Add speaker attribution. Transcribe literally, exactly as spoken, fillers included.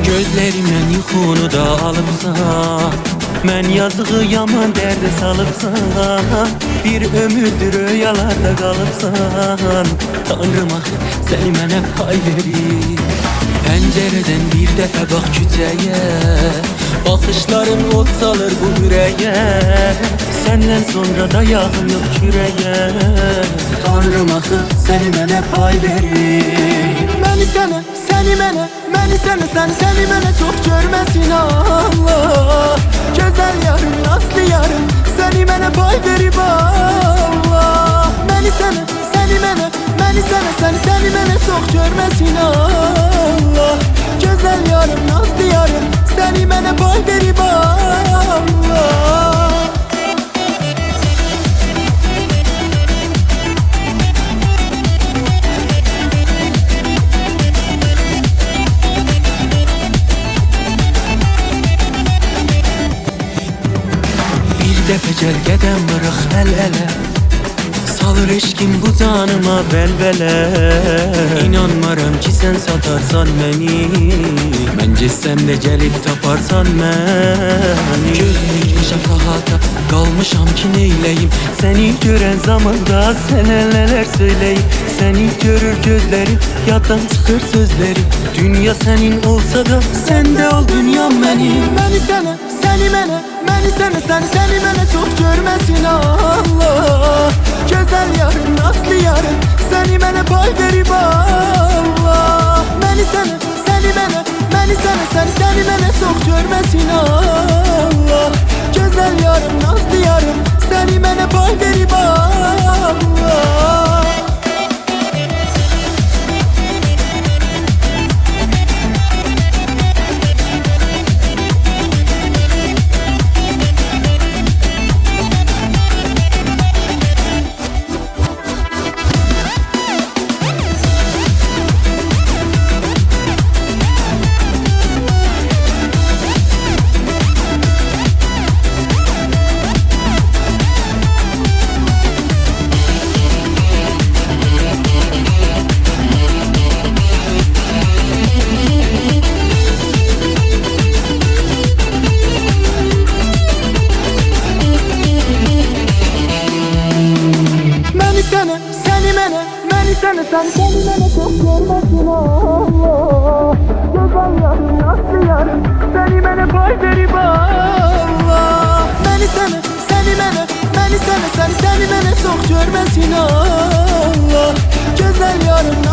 Speaker 1: Gözlerimden yuxunu da alıbsan, mən yazığı yaman dərdə salıbsan, bir ömürdür rüyalarda qalıbsan. Tanrım axı səni mənə pay verir. Pəncərədən bir dəfə bax küçəyə, baxışların od salır bu ürəyə. Səndən sonra da yağım yox kürəyə. Tanrım axı səni mənə pay verir.
Speaker 2: Məni sənə, səni mənə, məni sənə, səni səni mənə çox görməsin Allah. Gözəl yarım, aslı yarım, səni mənə pay verib Allah. Məni sənə, səni mənə, məni sənə, səni səni mənə çox görməsin Allah. Gözəl yarım, aslı yarım, səni mənə pay verib Allah.
Speaker 1: Dəfə gəl qədəm vırıq əl-ələ, salır eşkim bu canıma vəlvələ. İnanmaram ki sən satarsan məni, mən getsəm də gəlib taparsan məni. Göz dikmişəm sahata, qalmışam ki neyləyim, səni görən zamanda sənə nələr söyləyim. Səni görür gözlərim, yaddan çıxır sözlərim. Dünya sənin olsa da, sən də ol dünyam mənim.
Speaker 2: Məni sənə, səni mənə, məni sənə, səni səni mənə çox görməsin Allah. Gözəl yarım, aslı yarım, səni mənə pay verib Allah. Məni sənə, səni mənə, məni sənə, səni səni mənə çox görməsin Allah. Gözəl yarım, aslı yarım, səni mənə pay verib Allah. Səni, səni mənə, məni sənə, səni səni mənə çox görməsin Allah. Gözəl yarım, aslı yarım, səni mənə pay verib Allah. Məni sənə, səni mənə, məni sənə, səni səni mənə çox görməsin Allah. Gözəl yarım,